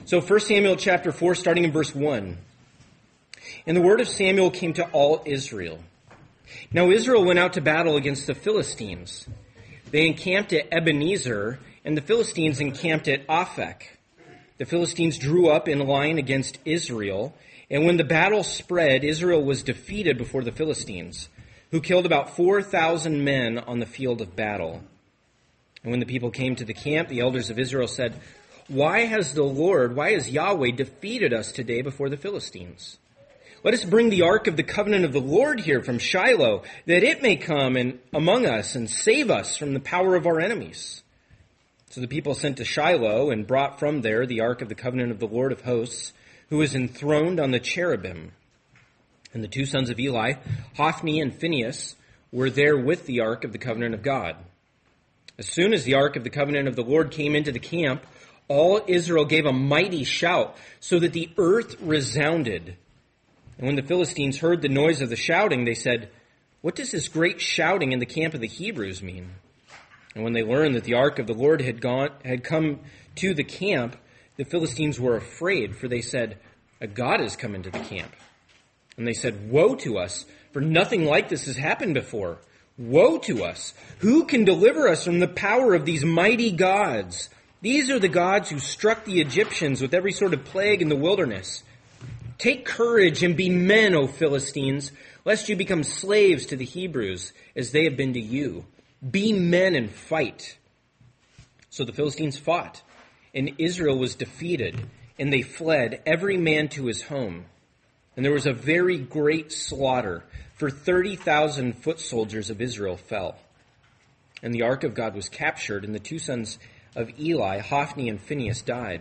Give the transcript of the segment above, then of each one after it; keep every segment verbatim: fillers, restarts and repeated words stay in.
So First Samuel chapter four, starting in verse one. And the word of Samuel came to all Israel. Now Israel went out to battle against the Philistines. They encamped at Ebenezer, and the Philistines encamped at Aphek. The Philistines drew up in line against Israel, and when the battle spread, Israel was defeated before the Philistines, who killed about four thousand men on the field of battle. And when the people came to the camp, the elders of Israel said, Why has the Lord, why has Yahweh defeated us today before the Philistines? Let us bring the ark of the covenant of the Lord here from Shiloh, that it may come and among us and save us from the power of our enemies. So the people sent to Shiloh and brought from there the ark of the covenant of the Lord of hosts, who is enthroned on the cherubim. And the two sons of Eli, Hophni and Phinehas, were there with the ark of the covenant of God. As soon as the ark of the covenant of the Lord came into the camp, all Israel gave a mighty shout, so that the earth resounded. And when the Philistines heard the noise of the shouting, they said, What does this great shouting in the camp of the Hebrews mean? And when they learned that the ark of the Lord had gone, had come to the camp, the Philistines were afraid, for they said, A god has come into the camp. And they said, Woe to us, for nothing like this has happened before. Woe to us! Who can deliver us from the power of these mighty gods? These are the gods who struck the Egyptians with every sort of plague in the wilderness. Take courage and be men, O Philistines, lest you become slaves to the Hebrews, as they have been to you. Be men and fight. So the Philistines fought, and Israel was defeated, and they fled, every man to his home. And there was a very great slaughter, for thirty thousand foot soldiers of Israel fell. And the ark of God was captured, and the two sons of Eli, Hophni and Phinehas, died.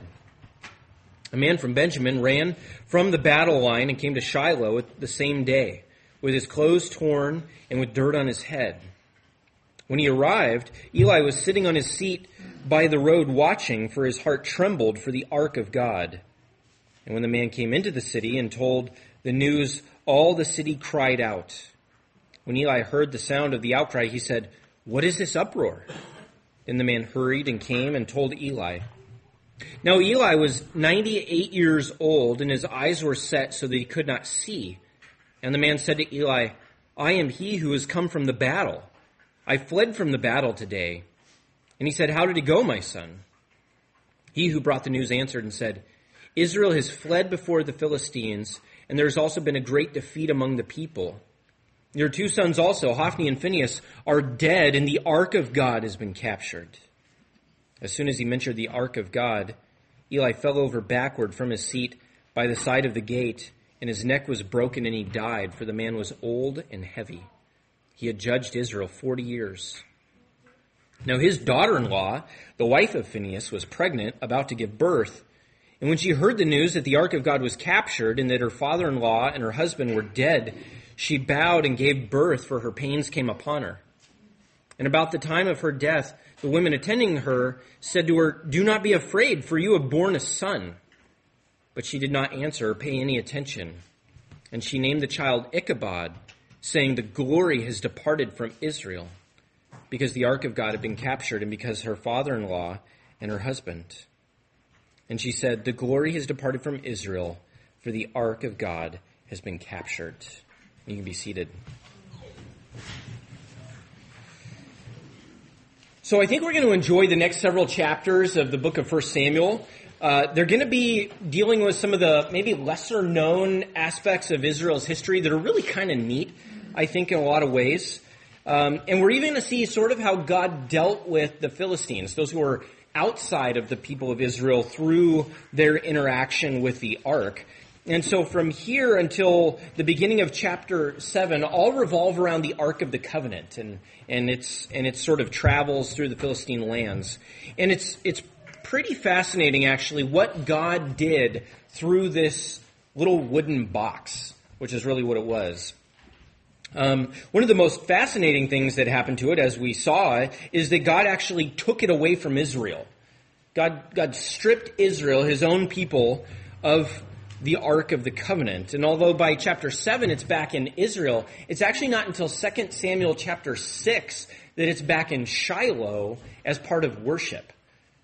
A man from Benjamin ran from the battle line and came to Shiloh the same day, with his clothes torn and with dirt on his head. When he arrived, Eli was sitting on his seat by the road watching, for his heart trembled for the ark of God. And when the man came into the city and told the news, all the city cried out. When Eli heard the sound of the outcry, he said, What is this uproar? Then the man hurried and came and told Eli. Now Eli was ninety-eight years old, and his eyes were set so that he could not see. And the man said to Eli, I am he who has come from the battle. I fled from the battle today. And he said, How did it go, my son? He who brought the news answered and said, Israel has fled before the Philistines, and there has also been a great defeat among the people. Your two sons also, Hophni and Phinehas, are dead, and the ark of God has been captured. As soon as he mentioned the ark of God, Eli fell over backward from his seat by the side of the gate, and his neck was broken, and he died, for the man was old and heavy. He had judged Israel forty years. Now his daughter-in-law, the wife of Phinehas, was pregnant, about to give birth. And when she heard the news that the ark of God was captured, and that her father-in-law and her husband were dead, she bowed and gave birth, for her pains came upon her. And about the time of her death, the women attending her said to her, Do not be afraid, for you have borne a son. But she did not answer or pay any attention. And she named the child Ichabod, saying, The glory has departed from Israel, because the ark of God had been captured, and because her father-in-law and her husband. And she said, The glory has departed from Israel, for the ark of God has been captured. You can be seated. So I think we're going to enjoy the next several chapters of the book of First Samuel. Uh, they're going to be dealing with some of the maybe lesser known aspects of Israel's history that are really kind of neat, I think, in a lot of ways. Um, and we're even going to see sort of how God dealt with the Philistines, those who were outside of the people of Israel, through their interaction with the ark. And so from here until the beginning of chapter seven, all revolve around the Ark of the Covenant and, and its and its sort of travels through the Philistine lands. And it's it's pretty fascinating, actually, what God did through this little wooden box, which is really what it was. Um, one of the most fascinating things that happened to it, as we saw, is that God actually took it away from Israel. God God stripped Israel, his own people, of the Ark of the Covenant. And although by chapter seven it's back in Israel, it's actually not until Second Samuel chapter six that it's back in Shiloh as part of worship.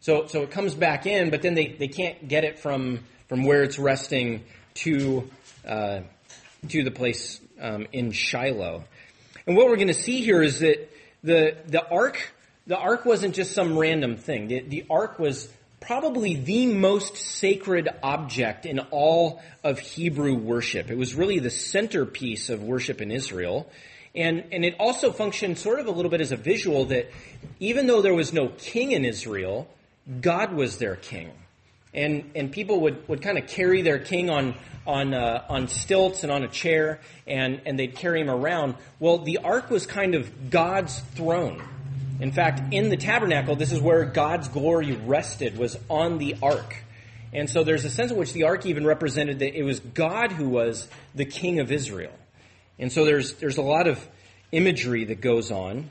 So so it comes back in, but then they, they can't get it from from where it's resting to uh, to the place um, in Shiloh. And what we're going to see here is that the the ark the ark wasn't just some random thing. The, the ark was probably the most sacred object in all of Hebrew worship. It was really the centerpiece of worship in Israel. And, and it also functioned sort of a little bit as a visual that even though there was no king in Israel, God was their king. And, and people would, would kind of carry their king on, on, uh, on stilts and on a chair, and, and they'd carry him around. Well, the ark was kind of God's throne. In fact, in the tabernacle, this is where God's glory rested, was on the ark. And so there's a sense in which the ark even represented that it was God who was the king of Israel. And so there's there's a lot of imagery that goes on.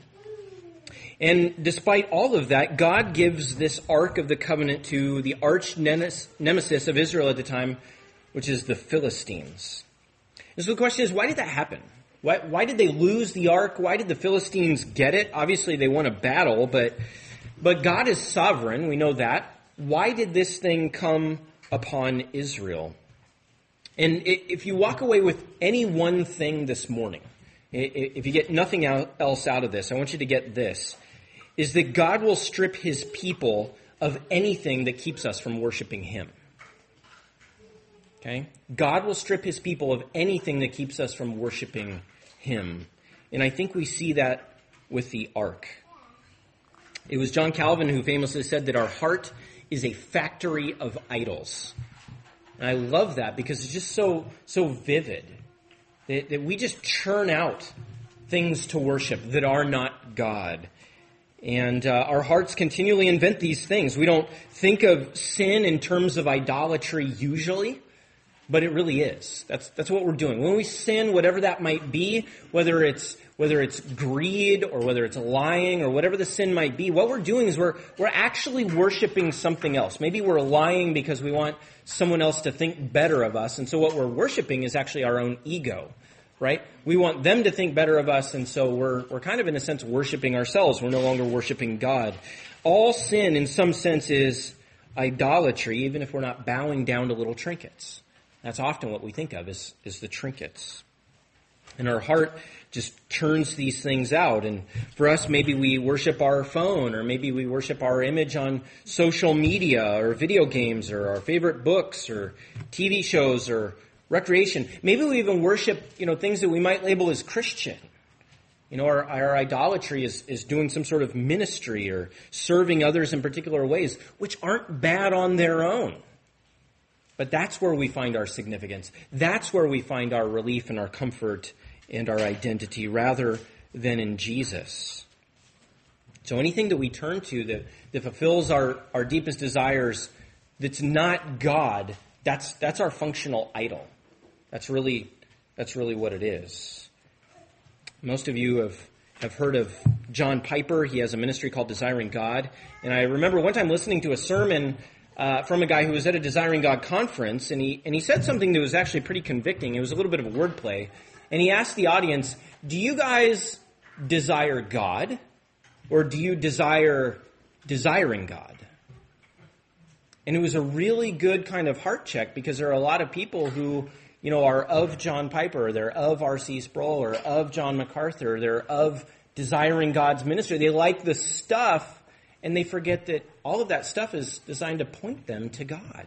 And despite all of that, God gives this Ark of the Covenant to the arch nemesis of Israel at the time, which is the Philistines. And so the question is, why did that happen? Why, why did they lose the Ark? Why did the Philistines get it? Obviously, they won a battle, but but God is sovereign. We know that. Why did this thing come upon Israel? And if you walk away with any one thing this morning, if you get nothing else out of this, I want you to get this, is that God will strip his people of anything that keeps us from worshiping him. Okay? God will strip his people of anything that keeps us from worshiping him. And I think we see that with the ark. It was John Calvin who famously said that our heart is a factory of idols. And I love that because it's just so so vivid that, that we just churn out things to worship that are not God. And uh, our hearts continually invent these things. We don't think of sin in terms of idolatry usually, but it really is. That's that's what we're doing. When we sin, whatever that might be, whether it's whether it's greed or whether it's lying or whatever the sin might be, what we're doing is we're we're actually worshiping something else. Maybe we're lying because we want someone else to think better of us, and so what we're worshiping is actually our own ego, right? We want them to think better of us, and so we're we're kind of in a sense worshiping ourselves. We're no longer worshiping God. All sin in some sense is idolatry, even if we're not bowing down to little trinkets. That's often what we think of is, is the trinkets. And our heart just turns these things out. And for us, maybe we worship our phone, or maybe we worship our image on social media or video games or our favorite books or T V shows or recreation. Maybe we even worship, you know, things that we might label as Christian. You know, our, our idolatry is, is doing some sort of ministry or serving others in particular ways, which aren't bad on their own. But that's where we find our significance. That's where we find our relief and our comfort and our identity rather than in Jesus. So anything that we turn to that, that fulfills our, our deepest desires that's not God, that's that's our functional idol. That's really that's really what it is. Most of you have, have heard of John Piper. He has a ministry called Desiring God. And I remember one time listening to a sermon Uh, from a guy who was at a Desiring God conference, and he and he said something that was actually pretty convicting. It was a little bit of a wordplay. And he asked the audience, do you guys desire God, or do you desire desiring God? And it was a really good kind of heart check, because there are a lot of people who, you know, are of John Piper, they're of R C Sproul, or of John MacArthur, they're of Desiring God's ministry. They like the stuff, and they forget that all of that stuff is designed to point them to God.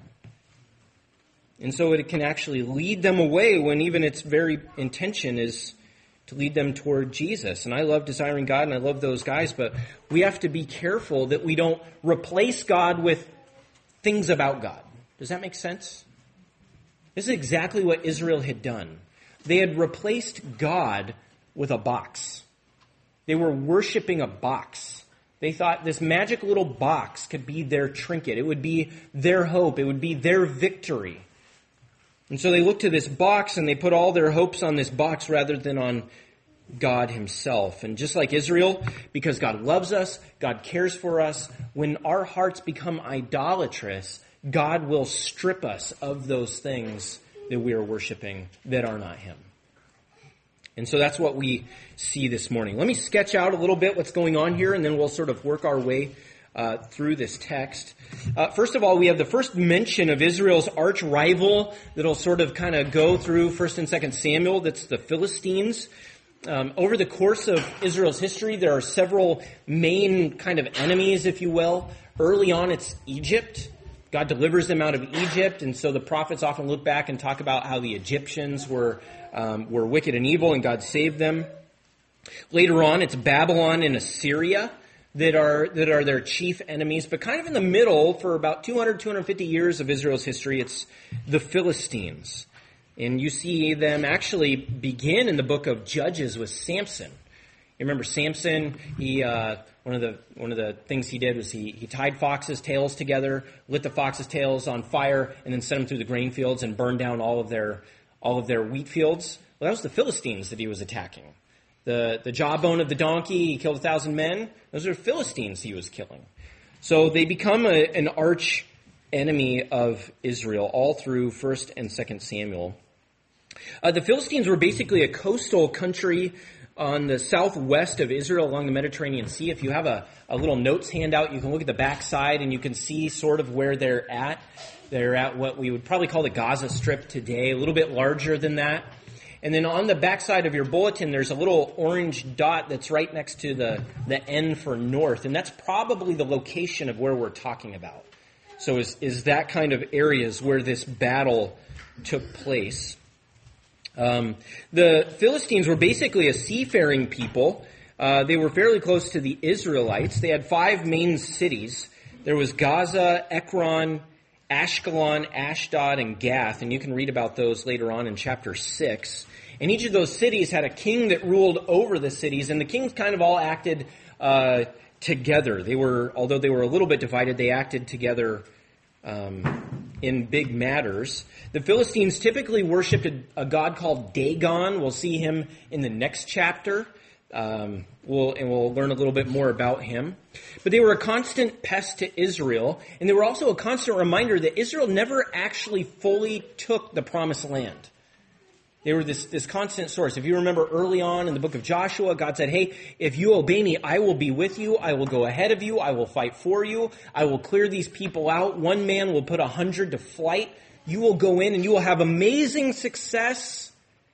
And so it can actually lead them away when even its very intention is to lead them toward Jesus. And I love Desiring God, and I love those guys, but we have to be careful that we don't replace God with things about God. Does that make sense? This is exactly what Israel had done. They had replaced God with a box. They were worshiping a box. They thought this magic little box could be their trinket. It would be their hope. It would be their victory. And so they looked to this box, and they put all their hopes on this box rather than on God himself. And just like Israel, because God loves us, God cares for us, when our hearts become idolatrous, God will strip us of those things that we are worshiping that are not him. And so that's what we see this morning. Let me sketch out a little bit what's going on here, and then we'll sort of work our way uh, through this text. Uh, first of all, we have the first mention of Israel's arch rival that'll sort of kind of go through First and Second Samuel. That's the Philistines. Um, over the course of Israel's history, there are several main kind of enemies, if you will. Early on, it's Egypt. God delivers them out of Egypt, and so the prophets often look back and talk about how the Egyptians were um, were wicked and evil, and God saved them. Later on, it's Babylon and Assyria that are that are their chief enemies. But kind of in the middle, for about two hundred, two hundred fifty years of Israel's history, it's the Philistines. And you see them actually begin in the book of Judges with Samson. You remember Samson? He uh, one of the one of the things he did was he he tied foxes' tails together, lit the foxes' tails on fire, and then sent them through the grain fields and burned down all of their all of their wheat fields. Well, that was the Philistines that he was attacking. The the jawbone of the donkey, he killed a thousand men. Those are Philistines he was killing. So they become a, an arch enemy of Israel all through First and Second Samuel. Uh, the Philistines were basically a coastal country on the southwest of Israel along the Mediterranean Sea. If you have a, a little notes handout, you can look at the backside and you can see sort of where they're at. They're at what we would probably call the Gaza Strip today, a little bit larger than that. And then on the backside of your bulletin, there's a little orange dot that's right next to the, the N for north. And that's probably the location of where we're talking about. So is, is that kind of areas where this battle took place. Um, the Philistines were basically a seafaring people. Uh, they were fairly close to the Israelites. They had five main cities. There was Gaza, Ekron, Ashkelon, Ashdod, and Gath. And you can read about those later on in chapter six. And each of those cities had a king that ruled over the cities. And the kings kind of all acted uh, together. They were, although they were a little bit divided, they acted together um, in big matters. The Philistines typically worshipped a, a god called Dagon. We'll see him in the next chapter. Um, we'll, and we'll learn a little bit more about him. But they were a constant pest to Israel, and they were also a constant reminder that Israel never actually fully took the promised land. They were this, this constant source. If you remember early on in the book of Joshua, God said, hey, if you obey me, I will be with you. I will go ahead of you. I will fight for you. I will clear these people out. One man will put a hundred to flight. You will go in and you will have amazing success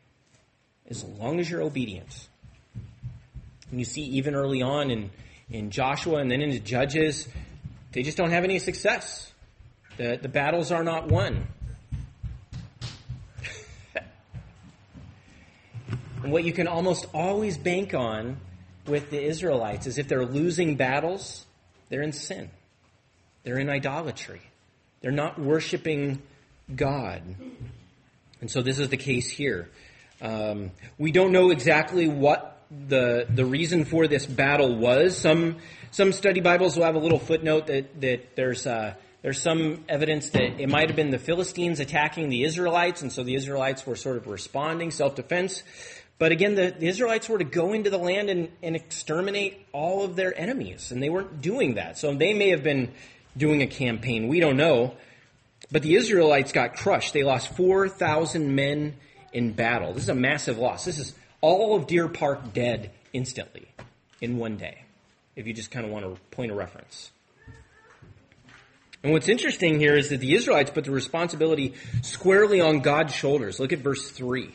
as long as you're obedient. And you see even early on in, in Joshua and then into Judges, they just don't have any success. The, the battles are not won. And what you can almost always bank on with the Israelites is if they're losing battles, they're in sin. They're in idolatry. They're not worshiping God. And so this is the case here. Um, we don't know exactly what the the reason for this battle was. Some some study Bibles will have a little footnote that, that there's uh, there's some evidence that it might have been the Philistines attacking the Israelites, and so the Israelites were sort of responding, self-defense. But again, the, the Israelites were to go into the land and, and exterminate all of their enemies, and they weren't doing that. So they may have been doing a campaign. We don't know. But the Israelites got crushed. They lost four thousand men in battle. This is a massive loss. This is all of Deer Park dead instantly in one day, if you just kind of want to point a reference. And what's interesting here is that the Israelites put the responsibility squarely on God's shoulders. Look at verse three.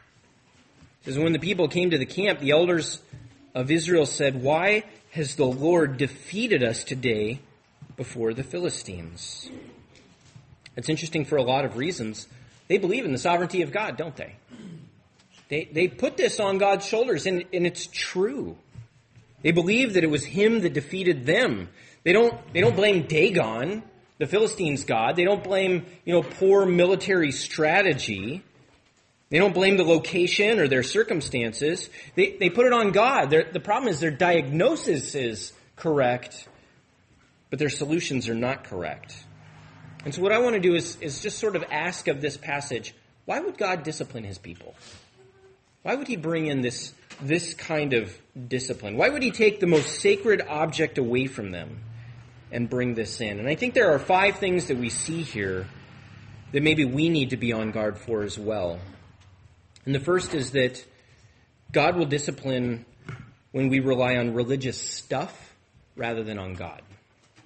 It says, when the people came to the camp, the elders of Israel said, why has the Lord defeated us today before the Philistines? It's interesting for a lot of reasons. They believe in the sovereignty of God, don't they? They they put this on God's shoulders, and, and it's true. They believe that it was him that defeated them. They don't they don't blame Dagon, the Philistines' god. They don't blame, you know, poor military strategy. They don't blame the location or their circumstances. They they put it on God. Their, the problem is their diagnosis is correct, but their solutions are not correct. And so what I want to do is, is just sort of ask of this passage, why would God discipline his people? Why would he bring in this, this kind of discipline? Why would he take the most sacred object away from them and bring this in? And I think there are five things that we see here that maybe we need to be on guard for as well. And the first is that God will discipline when we rely on religious stuff rather than on God.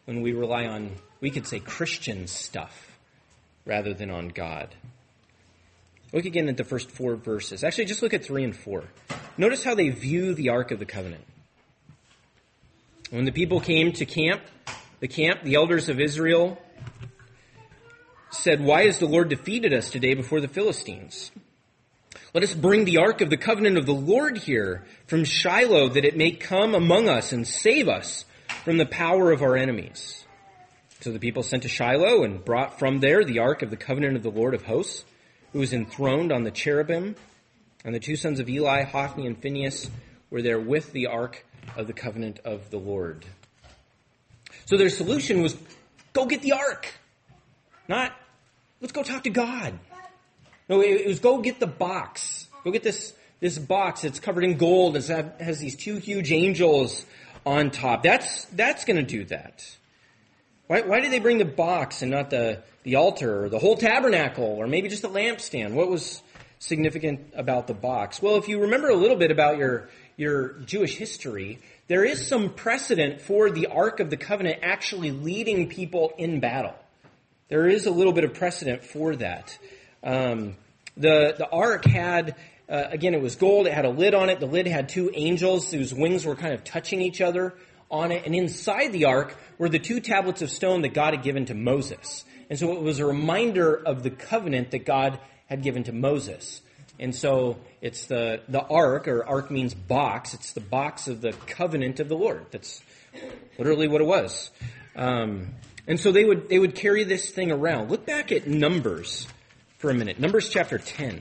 when we rely on, we could say, Christian stuff rather than on God. Look again at the first four verses. Actually, just look at three and four. Notice how they view the Ark of the Covenant. When the people came to camp, the camp, the elders of Israel said, "Why has the Lord defeated us today before the Philistines? Let us bring the Ark of the Covenant of the Lord here from Shiloh, that it may come among us and save us from the power of our enemies." So the people sent to Shiloh and brought from there the Ark of the Covenant of the Lord of hosts, who was enthroned on the cherubim. And the two sons of Eli, Hophni and Phinehas, were there with the Ark of the Covenant of the Lord. So their solution was, go get the Ark. Not, let's go talk to God. No, it was go get the box. Go get this, this box that's covered in gold. It has these two huge angels on top. That's, that's going to do that. Why, why did they bring the box and not the, the altar or the whole tabernacle or maybe just the lampstand? What was significant about the box? Well, if you remember a little bit about your, your Jewish history, there is some precedent for the Ark of the Covenant actually leading people in battle. There is a little bit of precedent for that. Um, the, the Ark had, uh, again, it was gold. It had a lid on it. The lid had two angels whose wings were kind of touching each other on it. And inside the Ark were the two tablets of stone that God had given to Moses. And so it was a reminder of the covenant that God had given to Moses. And so it's the, the Ark, or Ark means box. It's the box of the covenant of the Lord. That's literally what it was. Um, and so they would, they would carry this thing around. Look back at Numbers for a minute. Numbers chapter ten.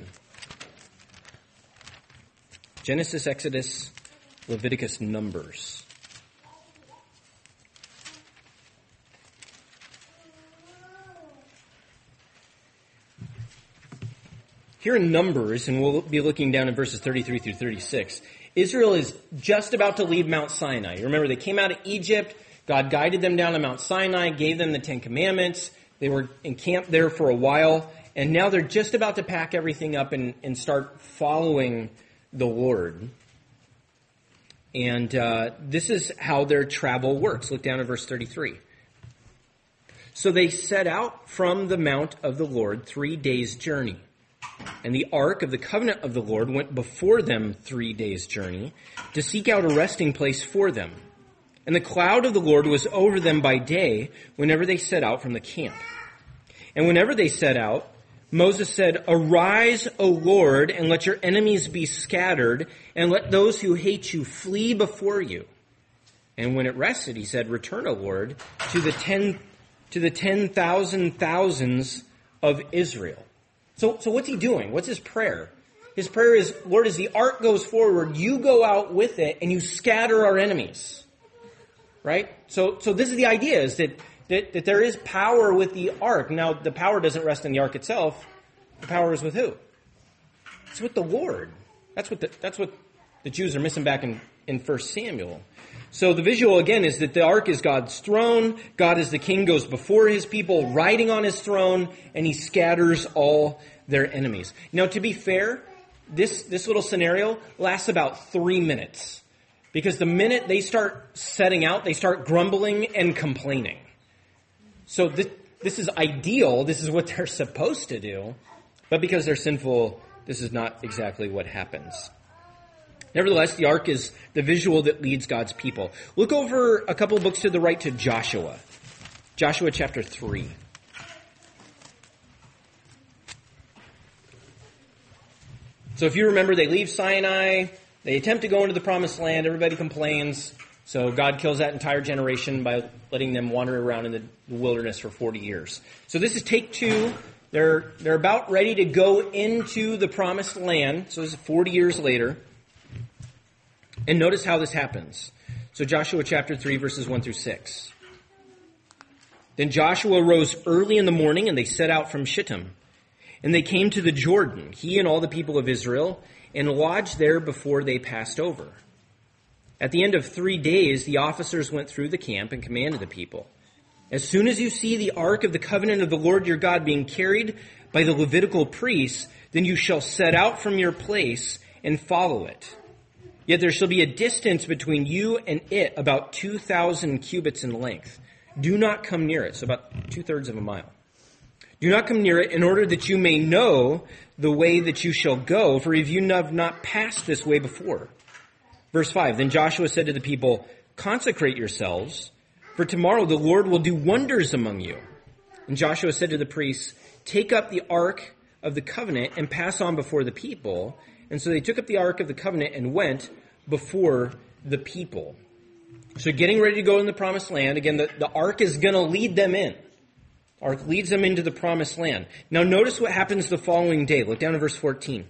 Genesis, Exodus, Leviticus, Numbers. Here in Numbers, and we'll be looking down in verses thirty-three through thirty-six, Israel is just about to leave Mount Sinai. You remember, they came out of Egypt. God guided them down to Mount Sinai, gave them the Ten Commandments. They were encamped there for a while. And now they're just about to pack everything up and, and start following the Lord. And uh, this is how their travel works. Look down at verse thirty-three. So they set out from the mount of the Lord three days' journey. And the ark of the covenant of the Lord went before them three days' journey to seek out a resting place for them. And the cloud of the Lord was over them by day whenever they set out from the camp. And whenever they set out, Moses said, "Arise, O Lord, and let your enemies be scattered, and let those who hate you flee before you." And when it rested, he said, "Return, O Lord, to the ten, to the ten thousand thousands of Israel." So, so what's he doing? What's his prayer? His prayer is, Lord, as the ark goes forward, you go out with it and you scatter our enemies. Right? So, so this is the idea, is that, that, that there is power with the ark. Now, the power doesn't rest in the ark itself. The power is with who? It's with the Lord. That's what the, that's what the Jews are missing back in, in First Samuel. So the visual, again, is that the ark is God's throne. God as the king goes before his people, riding on his throne, and he scatters all their enemies. Now, to be fair, this, this little scenario lasts about three minutes. Because the minute they start setting out, they start grumbling and complaining. So this, this is ideal. This is what they're supposed to do. But because they're sinful, this is not exactly what happens. Nevertheless, the ark is the visual that leads God's people. Look over a couple books to the right to Joshua. Joshua chapter three. So if you remember, they leave Sinai. They attempt to go into the promised land. Everybody complains. So God kills that entire generation by letting them wander around in the wilderness for forty years. So this is take two. They're, they're about ready to go into the promised land. So this is forty years later. And notice how this happens. So Joshua chapter three, verses one through six. Then Joshua rose early in the morning, and they set out from Shittim. And they came to the Jordan, he and all the people of Israel, and lodged there before they passed over. At the end of three days, the officers went through the camp and commanded the people, "As soon as you see the ark of the covenant of the Lord your God being carried by the Levitical priests, then you shall set out from your place and follow it. Yet there shall be a distance between you and it about two thousand cubits in length. do not come near it. So about two-thirds of a mile. Do not come near it in order that you may know the way that you shall go, for if you have not passed this way before. Verse five, then Joshua said to the people, consecrate yourselves, for tomorrow the Lord will do wonders among you. And Joshua said to the priests, take up the ark of the covenant and pass on before the people. And so they took up the ark of the covenant and went before the people. So getting ready to go in the promised land. Again, the, the ark is going to lead them in. Ark leads them into the promised land. Now notice what happens the following day. Look down at verse fourteen.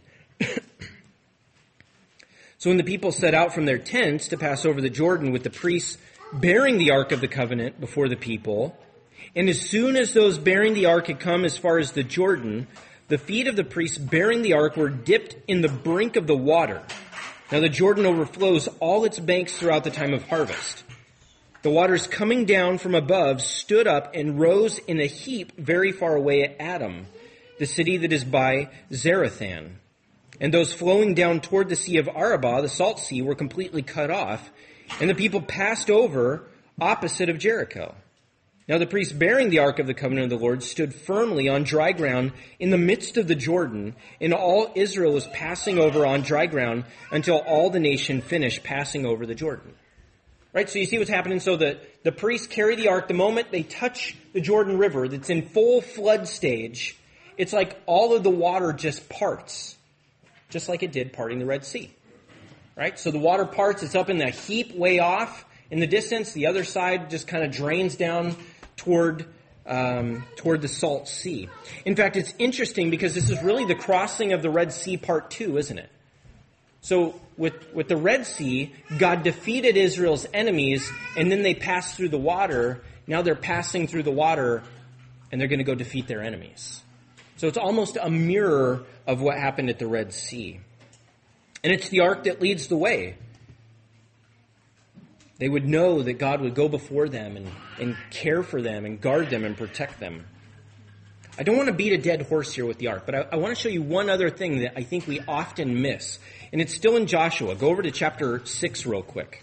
So when the people set out from their tents to pass over the Jordan with the priests bearing the ark of the covenant before the people, and as soon as those bearing the ark had come as far as the Jordan, the feet of the priests bearing the ark were dipped in the brink of the water. Now the Jordan overflows all its banks throughout the time of harvest. The waters coming down from above stood up and rose in a heap very far away at Adam, the city that is by Zarethan. And those flowing down toward the Sea of Arabah, the salt sea, were completely cut off, and the people passed over opposite of Jericho. Now the priests bearing the ark of the covenant of the Lord stood firmly on dry ground in the midst of the Jordan, and all Israel was passing over on dry ground until all the nation finished passing over the Jordan. Right, so you see what's happening. So the, the priests carry the ark. The moment they touch the Jordan River that's in full flood stage, it's like all of the water just parts. Just like it did parting the Red Sea. Right? So the water parts, it's up in the heap way off in the distance. The other side just kind of drains down toward um, toward the Salt Sea. In fact, it's interesting because this is really the crossing of the Red Sea part two, isn't it? So with, with the Red Sea, God defeated Israel's enemies, and then they passed through the water. Now they're passing through the water, and they're going to go defeat their enemies. So it's almost a mirror of what happened at the Red Sea. And it's the ark that leads the way. They would know that God would go before them and, and care for them and guard them and protect them. I don't want to beat a dead horse here with the ark, but I, I want to show you one other thing that I think we often miss. And it's still in Joshua. Go over to chapter six real quick.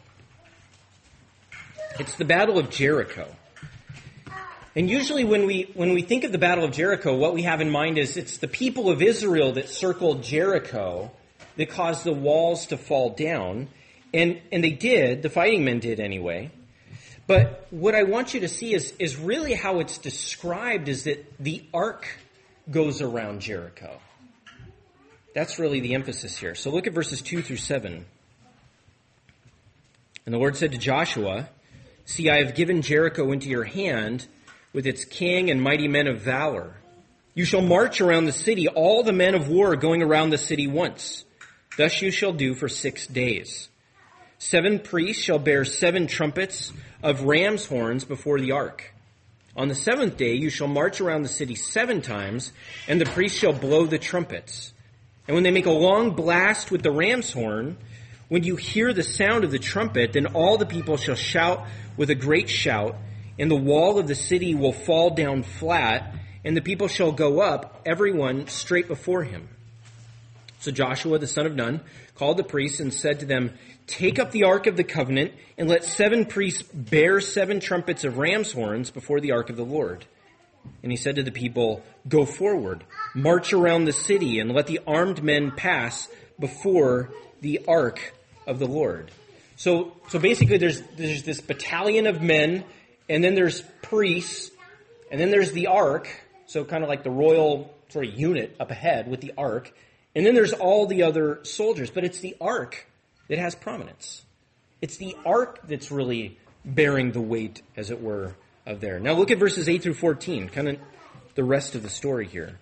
It's the Battle of Jericho. And usually when we when we think of the Battle of Jericho, what we have in mind is it's the people of Israel that circled Jericho that caused the walls to fall down. And and they did, the fighting men did anyway. But what I want you to see is, is really how it's described is that the ark goes around Jericho. That's really the emphasis here. So look at verses two through seven. And the Lord said to Joshua, see, I have given Jericho into your hand with its king and mighty men of valor. You shall march around the city, all the men of war going around the city once. Thus you shall do for six days. Seven priests shall bear seven trumpets of ram's horns before the ark. On the seventh day you shall march around the city seven times, and the priests shall blow the trumpets. And when they make a long blast with the ram's horn, when you hear the sound of the trumpet, then all the people shall shout with a great shout, and the wall of the city will fall down flat, and the people shall go up, everyone straight before him. So Joshua, the son of Nun, called the priests and said to them, take up the ark of the covenant, and let seven priests bear seven trumpets of ram's horns before the ark of the Lord. And he said to the people, go forward, march around the city, and let the armed men pass before the ark of the Lord. So, so basically there's, there's this battalion of men, and then there's priests, and then there's the ark, so kind of like the royal sort of unit up ahead with the ark, and then there's all the other soldiers. But it's the ark that has prominence. It's the ark that's really bearing the weight, as it were, of there. Now look at verses eight through fourteen, kind of the rest of the story here.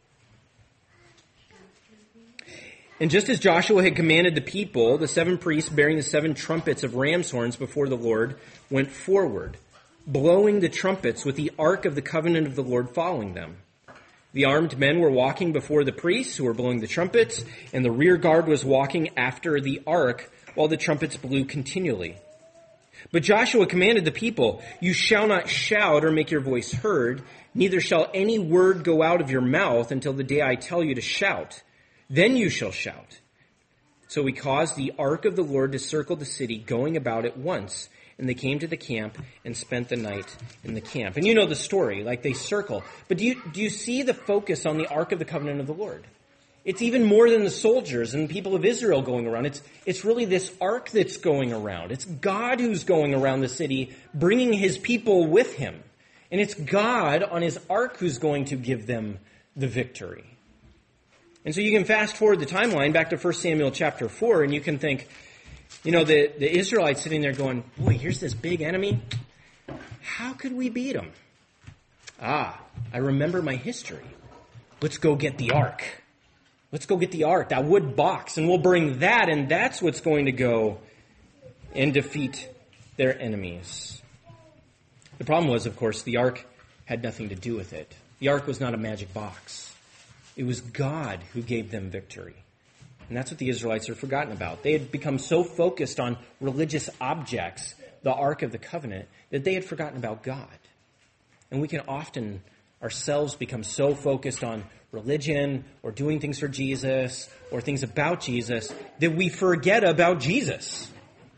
And just as Joshua had commanded the people, the seven priests bearing the seven trumpets of ram's horns before the Lord went forward, blowing the trumpets with the ark of the covenant of the Lord following them. The armed men were walking before the priests who were blowing the trumpets, and the rear guard was walking after the ark while the trumpets blew continually. But Joshua commanded the people, you shall not shout or make your voice heard, neither shall any word go out of your mouth until the day I tell you to shout. Then you shall shout. So he caused the ark of the Lord to circle the city, going about it once. and they came to the camp and spent the night in the camp. And you know the story, like they circle. But do you, do you see the focus on the Ark of the Covenant of the Lord? It's even more than the soldiers and people of Israel going around. It's, it's really this ark that's going around. It's God who's going around the city, bringing his people with him. And it's God on his ark who's going to give them the victory. And so you can fast forward the timeline back to First Samuel chapter four, and you can think, you know, the, the Israelites sitting there going, boy, here's this big enemy. How could we beat him? Ah, I remember my history. Let's go get the ark. Let's go get the ark, that wood box, and we'll bring that, and that's what's going to go and defeat their enemies. The problem was, of course, the ark had nothing to do with it. The ark was not a magic box. It was God who gave them victory. And that's what the Israelites had forgotten about. They had become so focused on religious objects, the Ark of the Covenant, that they had forgotten about God. And we can often ourselves become so focused on religion or doing things for Jesus or things about Jesus that we forget about Jesus.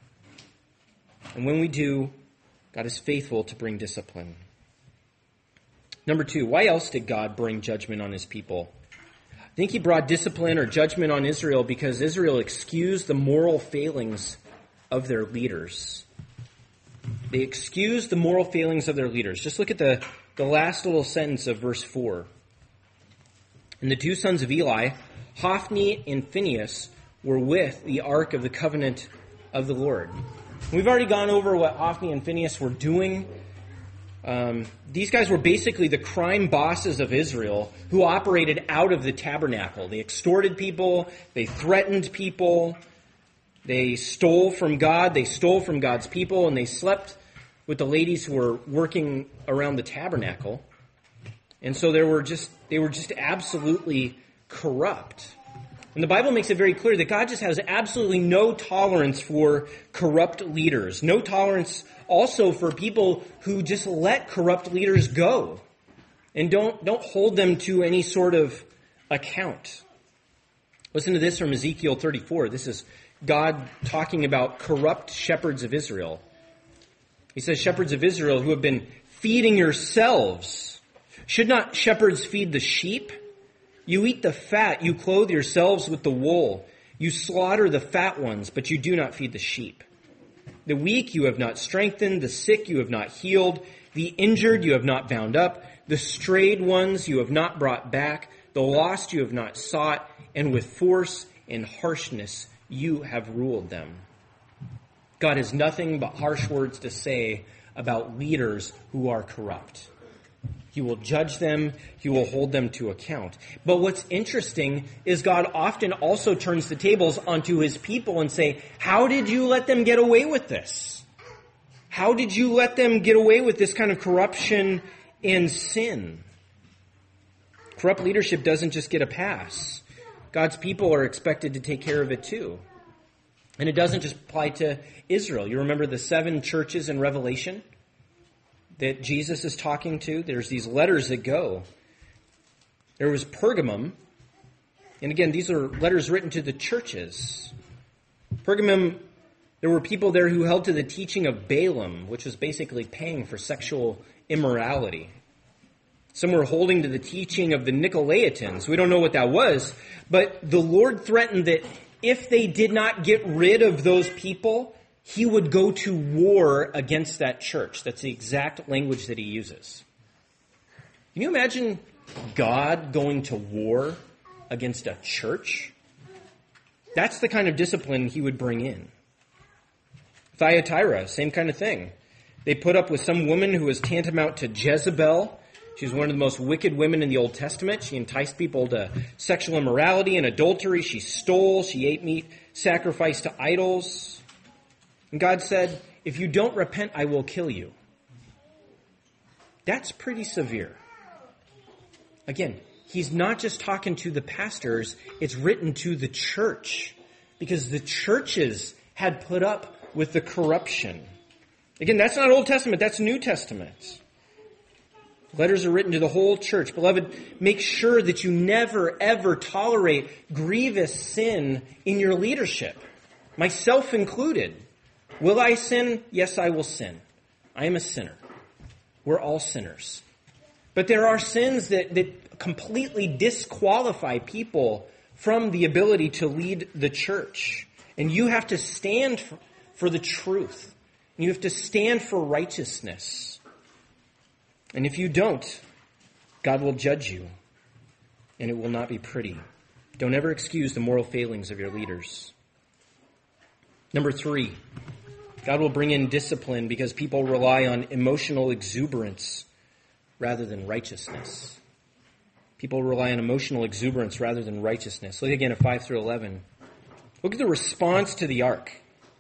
And when we do, God is faithful to bring discipline. Number two, why else did God bring judgment on his people? I think he brought discipline or judgment on Israel because Israel excused the moral failings of their leaders. They excused the moral failings of their leaders. Just look at the, the last little sentence of verse four. And the two sons of Eli, Hophni and Phinehas, were with the ark of the covenant of the Lord. We've already gone over what Hophni and Phinehas were doing. Um, these guys were basically the crime bosses of Israel who operated out of the tabernacle. They extorted people. They threatened people. They stole from God. They stole from God's people, and they slept with the ladies who were working around the tabernacle. And so there were just they were just absolutely corrupt. And the Bible makes it very clear that God just has absolutely no tolerance for corrupt leaders. No tolerance also for people who just let corrupt leaders go and don't, don't hold them to any sort of account. Listen to this from Ezekiel thirty-four. This is God talking about corrupt shepherds of Israel. He says, shepherds of Israel who have been feeding yourselves. Should not shepherds feed the sheep? You eat the fat, you clothe yourselves with the wool. You slaughter the fat ones, but you do not feed the sheep. The weak you have not strengthened, the sick you have not healed, the injured you have not bound up, the strayed ones you have not brought back, the lost you have not sought, and with force and harshness you have ruled them. God has nothing but harsh words to say about leaders who are corrupt. He will judge them. He will hold them to account. But what's interesting is God often also turns the tables onto his people and say, how did you let them get away with this? How did you let them get away with this kind of corruption and sin? Corrupt leadership doesn't just get a pass. God's people are expected to take care of it too. And it doesn't just apply to Israel. You remember the seven churches in Revelation that Jesus is talking to? There's these letters that go. There was Pergamum. And again, these are letters written to the churches. Pergamum, there were people there who held to the teaching of Balaam, which was basically paying for sexual immorality. Some were holding to the teaching of the Nicolaitans. We don't know what that was, but the Lord threatened that if they did not get rid of those people, he would go to war against that church. That's the exact language that he uses. Can you imagine God going to war against a church? That's the kind of discipline he would bring in. Thyatira, same kind of thing. They put up with some woman who was tantamount to Jezebel. She was one of the most wicked women in the Old Testament. She enticed people to sexual immorality and adultery. She stole. She ate meat sacrificed to idols. And God said, if you don't repent, I will kill you. That's pretty severe. Again, he's not just talking to the pastors. It's written to the church because the churches had put up with the corruption. Again, that's not Old Testament. That's New Testament. Letters are written to the whole church. Beloved, make sure that you never, ever tolerate grievous sin in your leadership, myself included. Will I sin? Yes, I will sin. I am a sinner. We're all sinners. But there are sins that, that completely disqualify people from the ability to lead the church. And you have to stand for, for the truth. You have to stand for righteousness. And if you don't, God will judge you. And it will not be pretty. Don't ever excuse the moral failings of your leaders. Number three, God will bring in discipline because people rely on emotional exuberance rather than righteousness. People rely on emotional exuberance rather than righteousness. Look again at five through eleven. Look at the response to the ark.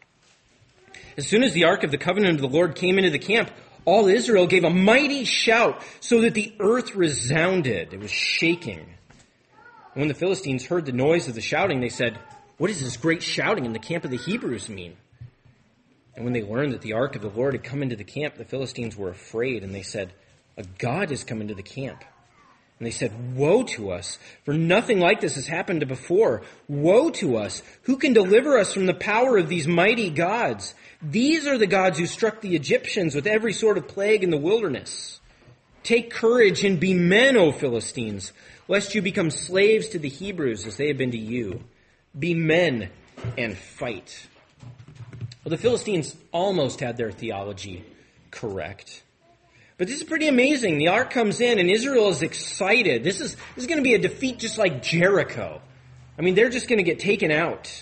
As soon as the ark of the covenant of the Lord came into the camp, all Israel gave a mighty shout so that the earth resounded. It was shaking. And when the Philistines heard the noise of the shouting, they said, "What does this great shouting in the camp of the Hebrews mean?" And when they learned that the ark of the Lord had come into the camp, the Philistines were afraid, and they said, "A god has come into the camp." And they said, "Woe to us, for nothing like this has happened before. Woe to us! Who can deliver us from the power of these mighty gods? These are the gods who struck the Egyptians with every sort of plague in the wilderness. Take courage and be men, O Philistines, lest you become slaves to the Hebrews as they have been to you. Be men and fight." Well, the Philistines almost had their theology correct. But this is pretty amazing. The ark comes in and Israel is excited. This is, this is going to be a defeat just like Jericho. I mean, they're just going to get taken out.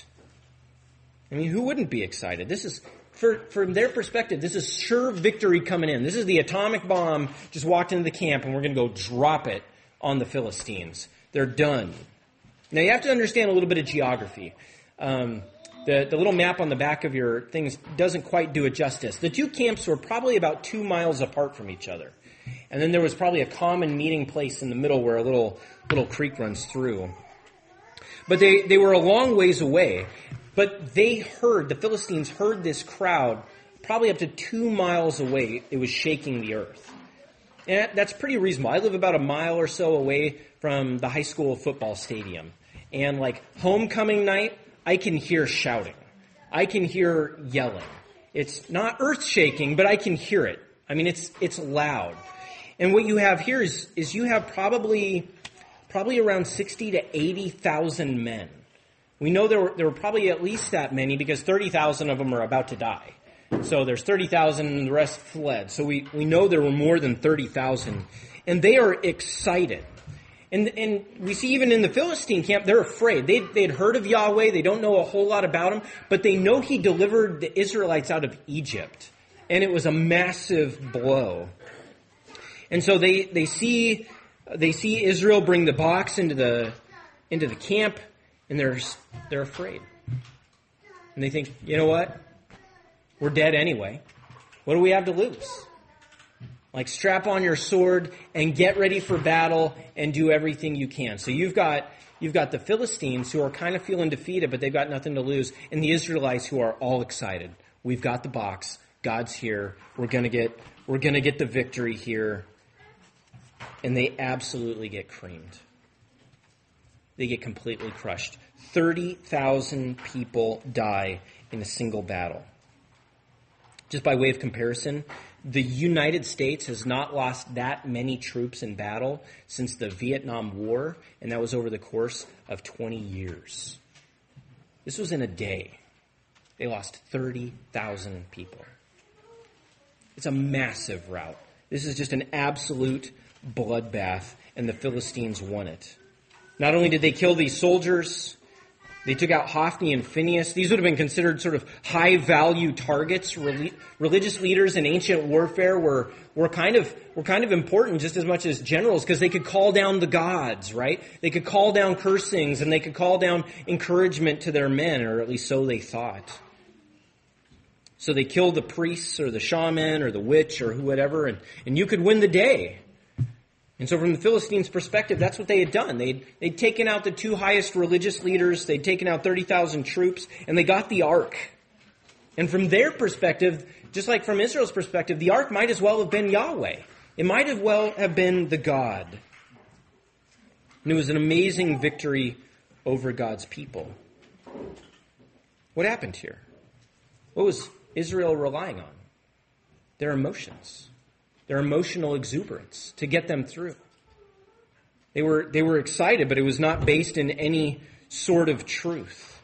I mean, who wouldn't be excited? This is, for, from their perspective, this is sure victory coming in. This is the atomic bomb just walked into the camp and we're going to go drop it on the Philistines. They're done. Now, you have to understand a little bit of geography. Um, the, the little map on the back of your things doesn't quite do it justice. The two camps were probably about two miles apart from each other. And then there was probably a common meeting place in the middle where a little little creek runs through. But they, they were a long ways away. But they heard, the Philistines heard this crowd probably up to two miles away. It was shaking the earth. And that's pretty reasonable. I live about a mile or so away from the high school football stadium. And like homecoming night, I can hear shouting. I can hear yelling. It's not earth-shaking, but I can hear it. I mean, it's it's loud. And what you have here is, is you have probably probably around sixty to eighty thousand men. We know there were, there were probably at least that many because thirty thousand of them are about to die. So there's thirty thousand and the rest fled. So we, we know there were more than thirty thousand. And they are excited. And, and we see even in the Philistine camp, they're afraid. They, they'd heard of Yahweh. They don't know a whole lot about him. But they know he delivered the Israelites out of Egypt. And it was a massive blow. And so they, they see they see Israel bring the box into the into the camp. And they're they're afraid. And they think, you know what? We're dead anyway. What do we have to lose? Like, strap on your sword and get ready for battle and do everything you can. So you've got you've got the Philistines who are kind of feeling defeated, but they've got nothing to lose, and the Israelites who are all excited. We've got the box. God's here. We're gonna get we're gonna get the victory here. And they absolutely get creamed. They get completely crushed. thirty thousand people die in a single battle. Just by way of comparison, the United States has not lost that many troops in battle since the Vietnam War, and that was over the course of twenty years. This was in a day. They lost thirty thousand people. It's a massive rout. This is just an absolute bloodbath, and the Philistines won it. Not only did they kill these soldiers, they took out Hophni and Phinehas. These would have been considered sort of high-value targets. Reli- religious leaders in ancient warfare were were kind of were kind of important just as much as generals because they could call down the gods, right? They could call down cursings and they could call down encouragement to their men, or at least so they thought. So they killed the priests or the shaman or the witch or whatever, and, and you could win the day. And so from the Philistines' perspective, that's what they had done. They'd, they'd taken out the two highest religious leaders. They'd taken out thirty thousand troops, and they got the ark. And from their perspective, just like from Israel's perspective, the ark might as well have been Yahweh. It might as well have been the God. And it was an amazing victory over God's people. What happened here? What was, Israel relying on? Their emotions, their emotional exuberance to get them through. They were, they were excited, but it was not based in any sort of truth.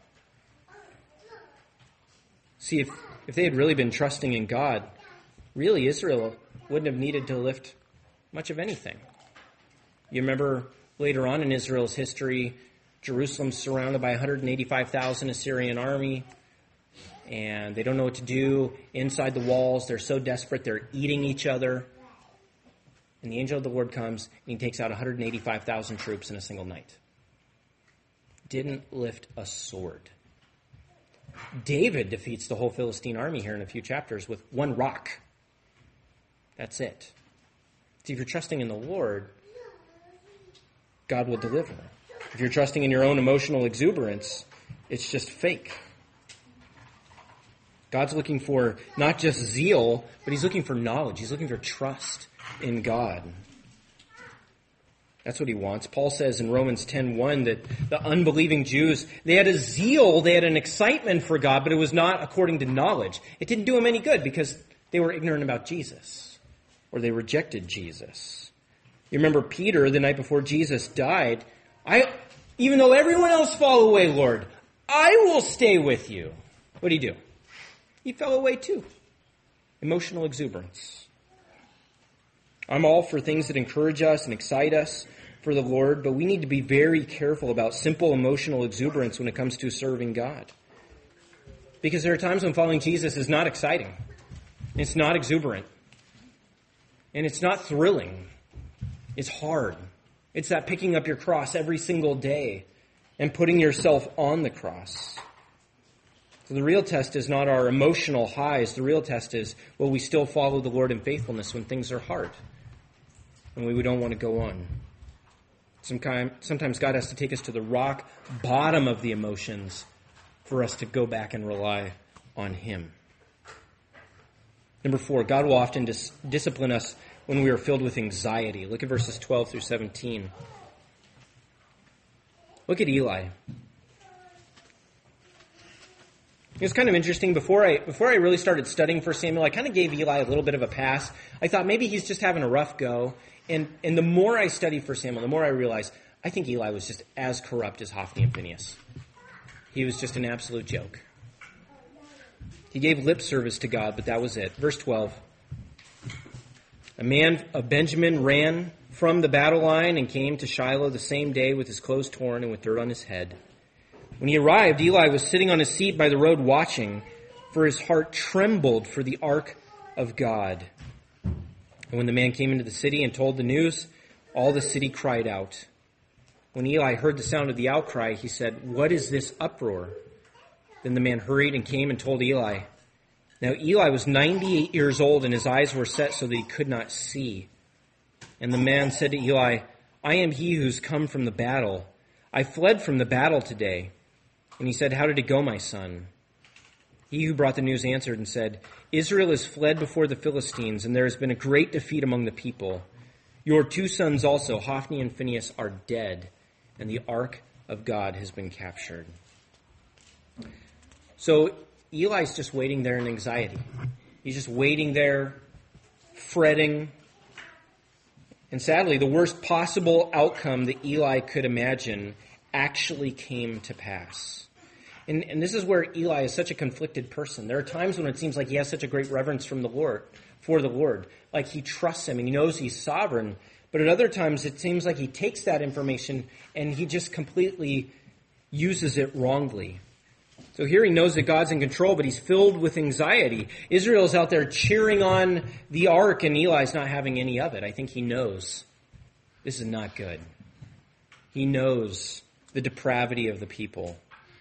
See, if, if they had really been trusting in God, really Israel wouldn't have needed to lift much of anything. You remember later on in Israel's history, Jerusalem's surrounded by one hundred eighty-five thousand Assyrian army, and they don't know what to do inside the walls. They're so desperate, they're eating each other. And the angel of the Lord comes, and he takes out one hundred eighty-five thousand troops in a single night. Didn't lift a sword. David defeats the whole Philistine army here in a few chapters with one rock. That's it. See, if you're trusting in the Lord, God will deliver. If you're trusting in your own emotional exuberance, it's just fake. God's looking for not just zeal, but he's looking for knowledge. He's looking for trust in God. That's what he wants. Paul says in Romans ten one that the unbelieving Jews, they had a zeal, they had an excitement for God, but it was not according to knowledge. It didn't do them any good because they were ignorant about Jesus, or they rejected Jesus. You remember Peter, the night before Jesus died, I, even though everyone else fall away, Lord, I will stay with you. What did he do? He fell away too. Emotional exuberance. I'm all for things that encourage us and excite us for the Lord, but we need to be very careful about simple emotional exuberance when it comes to serving God. Because there are times when following Jesus is not exciting. It's not exuberant. And it's not thrilling. It's hard. It's that picking up your cross every single day and putting yourself on the cross. So the real test is not our emotional highs. The real test is, will we still follow the Lord in faithfulness when things are hard and we don't want to go on? Sometimes God has to take us to the rock bottom of the emotions for us to go back and rely on him. Number four, God will often dis- discipline us when we are filled with anxiety. Look at verses twelve through seventeen. Look at Eli. It's kind of interesting. Before I before I really started studying First Samuel, I kind of gave Eli a little bit of a pass. I thought maybe he's just having a rough go. And and the more I study First Samuel, the more I realize I think Eli was just as corrupt as Hophni and Phinehas. He was just an absolute joke. He gave lip service to God, but that was it. Verse twelve. A man of Benjamin ran from the battle line and came to Shiloh the same day with his clothes torn and with dirt on his head. When he arrived, Eli was sitting on his seat by the road watching, for his heart trembled for the ark of God. And when the man came into the city and told the news, all the city cried out. When Eli heard the sound of the outcry, he said, "What is this uproar?" Then the man hurried and came and told Eli. Now Eli was ninety-eight years old, and his eyes were set so that he could not see. And the man said to Eli, "I am he who's come from the battle. I fled from the battle today." And he said, "How did it go, my son?" He who brought the news answered and said, "Israel has fled before the Philistines, and there has been a great defeat among the people. Your two sons also, Hophni and Phinehas, are dead, and the ark of God has been captured." So Eli's just waiting there in anxiety. He's just waiting there, fretting. And sadly, the worst possible outcome that Eli could imagine actually came to pass. And, and this is where Eli is such a conflicted person. There are times when it seems like he has such a great reverence from the Lord, for the Lord. Like he trusts him and he knows he's sovereign. But at other times it seems like he takes that information and he just completely uses it wrongly. So here he knows that God's in control, but he's filled with anxiety. Israel's out there cheering on the ark, and Eli's not having any of it. I think he knows this is not good. He knows the depravity of the people.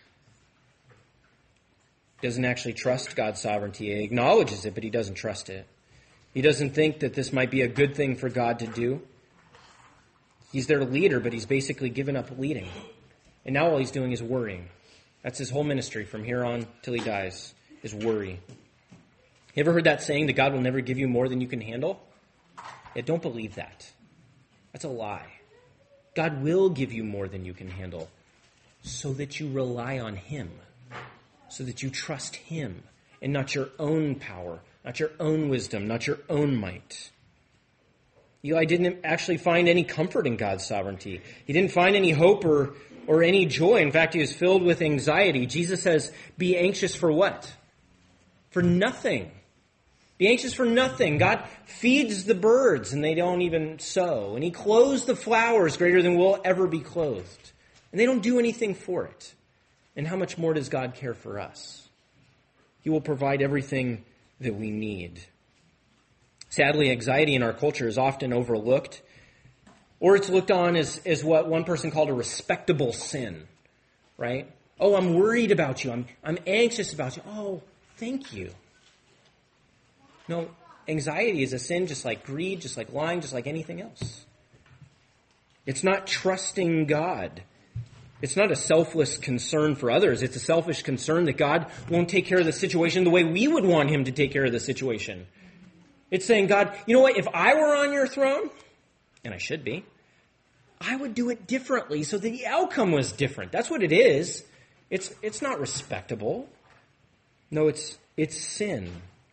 Doesn't actually trust God's sovereignty. He acknowledges it, but he doesn't trust it. He doesn't think that this might be a good thing for God to do. He's their leader, but he's basically given up leading. And now all he's doing is worrying. That's his whole ministry from here on till he dies, is worry. You ever heard that saying that God will never give you more than you can handle? Yeah, don't believe that. That's a lie. God will give you more than you can handle so that you rely on him, so that you trust him and not your own power, not your own wisdom, not your own might. Eli didn't actually find any comfort in God's sovereignty. He didn't find any hope or, or any joy. In fact, he was filled with anxiety. Jesus says, be anxious for what? For nothing. Be anxious for nothing. God feeds the birds and they don't even sow. And he clothes the flowers greater than we'll ever be clothed. And they don't do anything for it. And how much more does God care for us? He will provide everything that we need. Sadly, anxiety in our culture is often overlooked, or it's looked on as, as what one person called a respectable sin, right? Oh, I'm worried about you. I'm, I'm anxious about you. Oh, thank you. No, anxiety is a sin just like greed, just like lying, just like anything else. It's not trusting God. It's not a selfless concern for others. It's a selfish concern that God won't take care of the situation the way we would want him to take care of the situation. It's saying, God, you know what? If I were on your throne, and I should be, I would do it differently so that the outcome was different. That's what it is. It's it's not respectable. No, it's it's sin.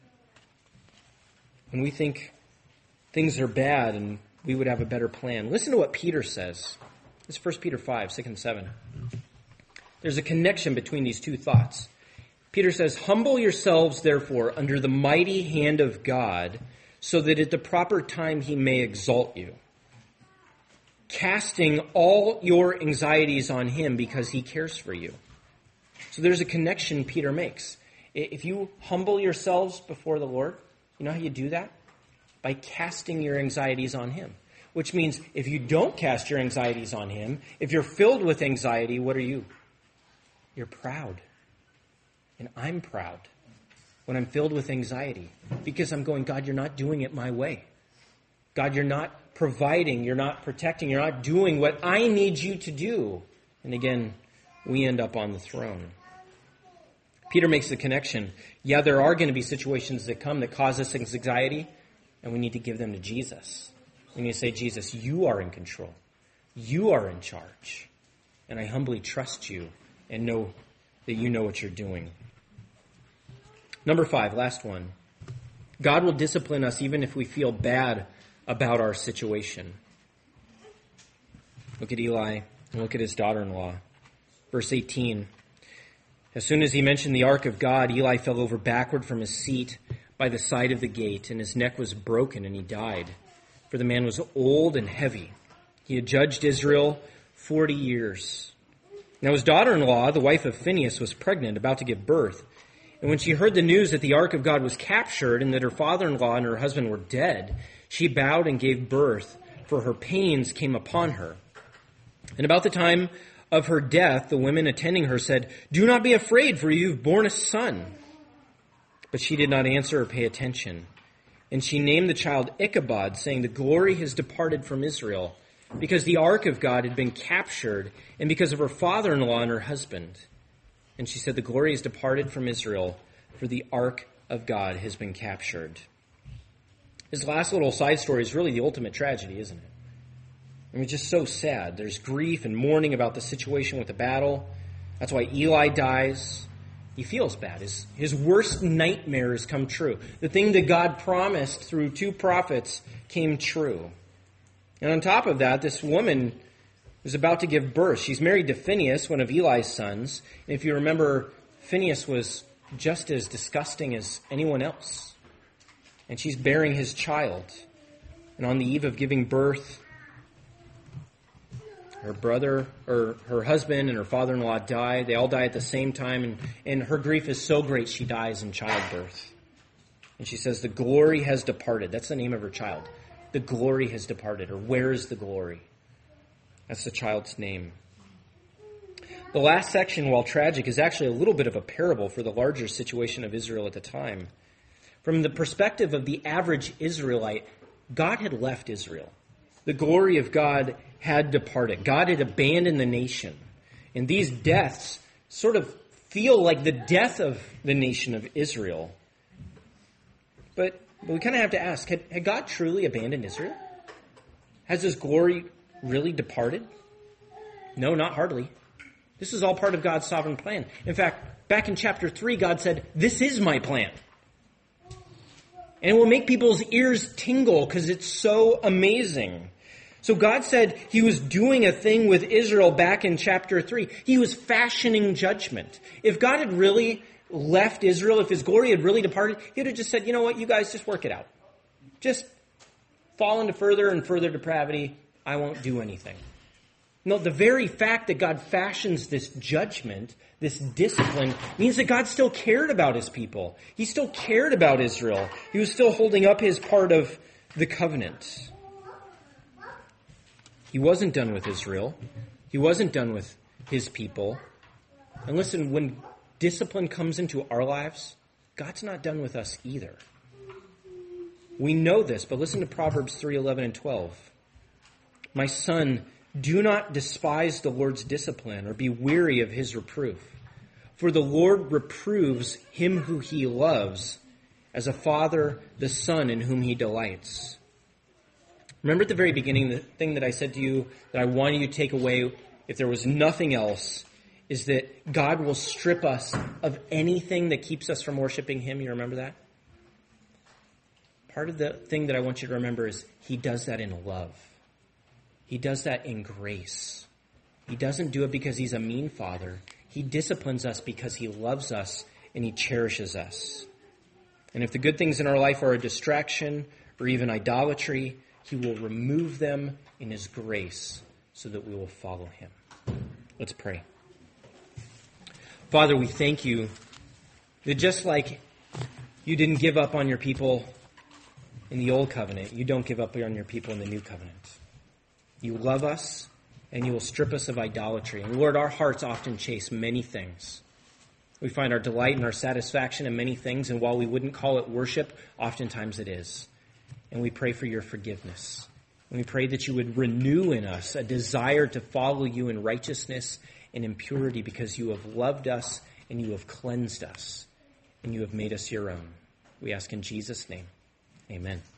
When we think things are bad and we would have a better plan. Listen to what Peter says. It's First Peter five, six and seven. There's a connection between these two thoughts. Peter says, humble yourselves, therefore, under the mighty hand of God, so that at the proper time he may exalt you, casting all your anxieties on him because he cares for you. So there's a connection Peter makes. If you humble yourselves before the Lord, you know how you do that? By casting your anxieties on him. Which means if you don't cast your anxieties on him, if you're filled with anxiety, what are you? You're proud. And I'm proud when I'm filled with anxiety because I'm going, God, you're not doing it my way. God, you're not providing, you're not protecting, you're not doing what I need you to do. And again, we end up on the throne. Peter makes the connection. Yeah, there are going to be situations that come that cause us anxiety, and we need to give them to Jesus. We need to say, Jesus, you are in control. You are in charge. And I humbly trust you and know that you know what you're doing. Number five, last one. God will discipline us even if we feel bad about our situation. Look at Eli and look at his daughter-in-law. Verse eighteen. As soon as he mentioned the ark of God, Eli fell over backward from his seat by the side of the gate, and his neck was broken, and he died. For the man was old and heavy. He had judged Israel forty years. Now his daughter-in-law, the wife of Phinehas, was pregnant, about to give birth. And when she heard the news that the ark of God was captured and that her father-in-law and her husband were dead, she bowed and gave birth, for her pains came upon her. And about the time of her death, the women attending her said, do not be afraid, for you've borne a son. But she did not answer or pay attention. And she named the child Ichabod, saying, the glory has departed from Israel, because the ark of God had been captured, and because of her father-in-law and her husband. And she said, the glory has departed from Israel, for the ark of God has been captured. This last little side story is really the ultimate tragedy, isn't it? I mean, it's just so sad. There's grief and mourning about the situation with the battle. That's why Eli dies. He feels bad. His, his worst nightmares come true. The thing that God promised through two prophets came true. And on top of that, this woman was about to give birth. She's married to Phinehas, one of Eli's sons. And if you remember, Phinehas was just as disgusting as anyone else. And she's bearing his child. And on the eve of giving birth, her brother, or her husband and her father-in-law die. They all die at the same time. And, and her grief is so great, she dies in childbirth. And she says, the glory has departed. That's the name of her child. The glory has departed. Or where is the glory? That's the child's name. The last section, while tragic, is actually a little bit of a parable for the larger situation of Israel at the time. From the perspective of the average Israelite, God had left Israel. The glory of God had departed. God had abandoned the nation. And these deaths sort of feel like the death of the nation of Israel. But, but we kind of have to ask, had, had God truly abandoned Israel? Has his glory really departed? No, not hardly. This is all part of God's sovereign plan. In fact, back in chapter three, God said, this is my plan. And it will make people's ears tingle because it's so amazing. So God said he was doing a thing with Israel back in chapter three. He was fashioning judgment. If God had really left Israel, if his glory had really departed, he would have just said, you know what, you guys just work it out. Just fall into further and further depravity. I won't do anything. No, the very fact that God fashions this judgment, this discipline, means that God still cared about his people. He still cared about Israel. He was still holding up his part of the covenant. He wasn't done with Israel. He wasn't done with his people. And listen, when discipline comes into our lives, God's not done with us either. We know this, but listen to Proverbs three, eleven, and twelve. My son, do not despise the Lord's discipline or be weary of his reproof. For the Lord reproves him who he loves, as a father the son in whom he delights. Remember at the very beginning, the thing that I said to you that I wanted you to take away, if there was nothing else, is that God will strip us of anything that keeps us from worshiping him. You remember that? Part of the thing that I want you to remember is he does that in love. He does that in grace. He doesn't do it because he's a mean father. He disciplines us because he loves us and he cherishes us. And if the good things in our life are a distraction or even idolatry, he will remove them in his grace so that we will follow him. Let's pray. Father, we thank you that just like you didn't give up on your people in the old covenant, you don't give up on your people in the new covenant. You love us, and you will strip us of idolatry. And Lord, our hearts often chase many things. We find our delight and our satisfaction in many things, and while we wouldn't call it worship, oftentimes it is. And we pray for your forgiveness. And we pray that you would renew in us a desire to follow you in righteousness and in purity, because you have loved us and you have cleansed us and you have made us your own. We ask in Jesus' name. Amen.